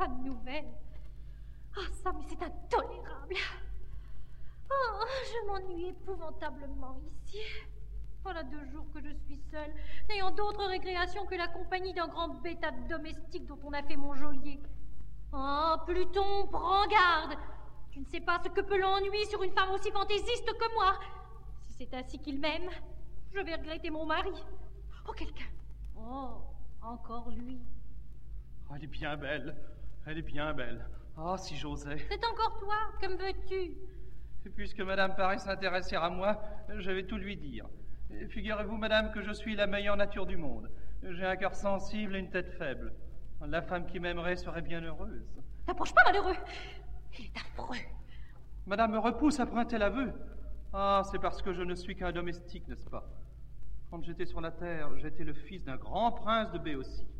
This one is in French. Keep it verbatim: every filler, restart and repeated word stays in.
pas de nouvelles. Ah, ça, mais c'est intolérable. Oh, je m'ennuie épouvantablement ici. Voilà deux jours que je suis seule, n'ayant d'autre récréation que la compagnie d'un grand bêta domestique dont on a fait mon geôlier. Oh, Pluton, prends garde! Tu ne sais pas ce que peut l'ennui sur une femme aussi fantaisiste que moi. Si c'est ainsi qu'il m'aime, je vais regretter mon mari. Oh, quelqu'un! Oh, encore lui. Oh, elle est bien belle, elle est bien belle. Ah, oh, si j'osais. C'est encore toi, que me veux-tu? Puisque madame paraît s'intéresser à moi, je vais tout lui dire. Figurez-vous, madame, que je suis la meilleure nature du monde. J'ai un cœur sensible et une tête faible. La femme qui m'aimerait serait bien heureuse. T'approches pas, malheureux! Il est affreux. Madame me repousse après un tel aveu. Ah, c'est parce que je ne suis qu'un domestique, n'est-ce pas? Quand j'étais sur la terre, j'étais le fils d'un grand prince de Béotie.